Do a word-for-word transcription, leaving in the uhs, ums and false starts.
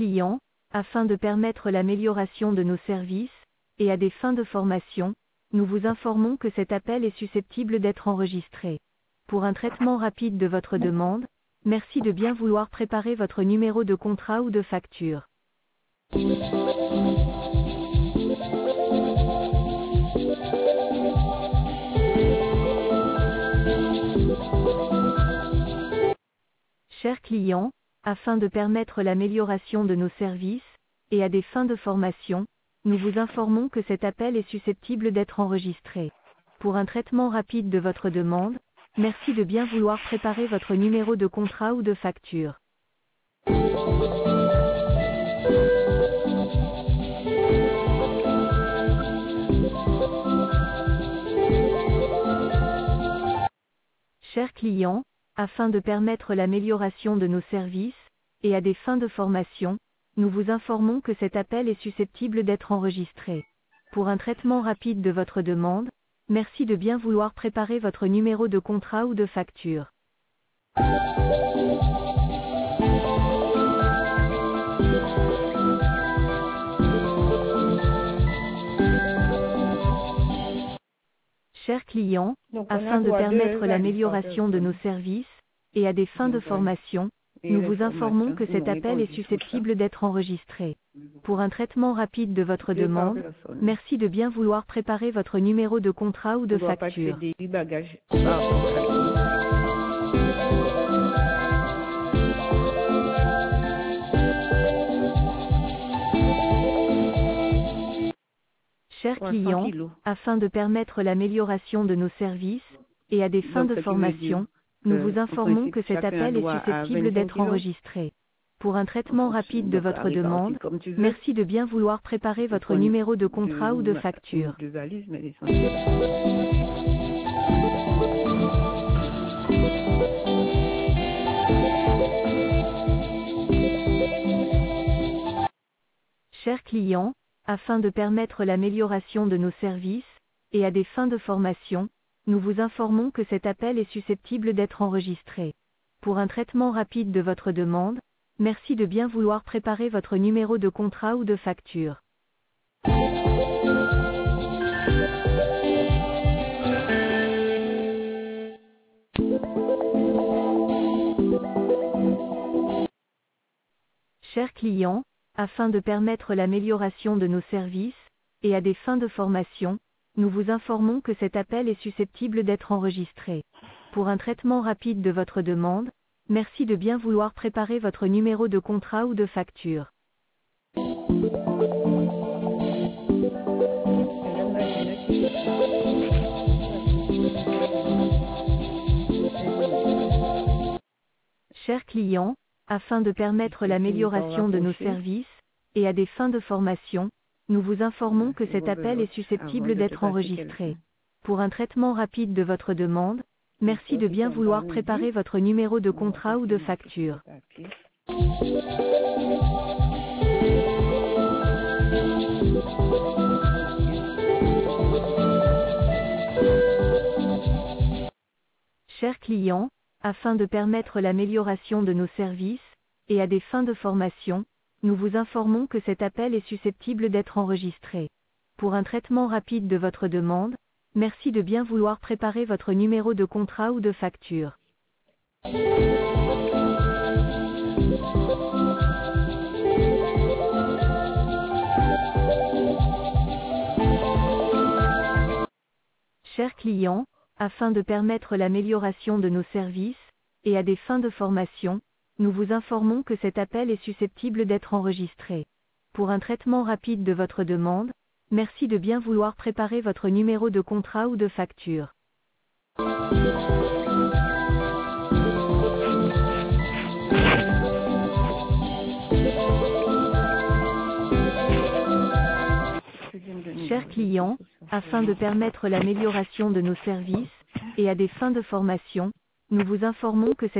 clients, afin de permettre l'amélioration de nos services, et à des fins de formation, nous vous informons que cet appel est susceptible d'être enregistré. Pour un traitement rapide de votre demande, merci de bien vouloir préparer votre numéro de contrat ou de facture. Chers clients, afin de permettre l'amélioration de nos services, et à des fins de formation, nous vous informons que cet appel est susceptible d'être enregistré. Pour un traitement rapide de votre demande, merci de bien vouloir préparer votre numéro de contrat ou de facture. Chers clients, afin de permettre l'amélioration de nos services, et à des fins de formation, nous vous informons que cet appel est susceptible d'être enregistré. Pour un traitement rapide de votre demande, merci de bien vouloir préparer votre numéro de contrat ou de facture. Chers clients, afin de permettre l'amélioration de nos services, et à des fins de formation, nous vous informons que cet appel est susceptible d'être enregistré. Pour un traitement rapide de votre demande, merci de bien vouloir préparer votre numéro de contrat ou de facture. Chers clients, afin de permettre l'amélioration de nos services, et à des fins de formation, nous vous informons que cet appel est susceptible d'être enregistré. Pour un traitement rapide de votre demande, merci de bien vouloir préparer votre numéro de contrat ou de facture. Chers clients, afin de permettre l'amélioration de nos services, et à des fins de formation, nous vous informons que cet appel est susceptible d'être enregistré. Pour un traitement rapide de votre demande, merci de bien vouloir préparer votre numéro de contrat ou de facture. Chers clients, afin de permettre l'amélioration de nos services, et à des fins de formation, nous vous informons que cet appel est susceptible d'être enregistré. Pour un traitement rapide de votre demande, merci de bien vouloir préparer votre numéro de contrat ou de facture. Chers clients, afin de permettre l'amélioration de nos services, et à des fins de formation, nous vous informons que cet appel est susceptible d'être enregistré. Pour un traitement rapide de votre demande, merci de bien vouloir préparer votre numéro de contrat ou de facture. Chers clients, afin de permettre l'amélioration de nos services, et à des fins de formation, nous vous informons que cet appel est susceptible d'être enregistré. Pour un traitement rapide de votre demande, merci de bien vouloir préparer votre numéro de contrat ou de facture. Chers clients, afin de permettre l'amélioration de nos services, et à des fins de formation, nous vous informons que cet appel est susceptible d'être enregistré. Pour un traitement rapide de votre demande, merci de bien vouloir préparer votre numéro de contrat ou de facture. Chers clients, afin de permettre l'amélioration de nos services, et à des fins de formation, nous vous informons que cet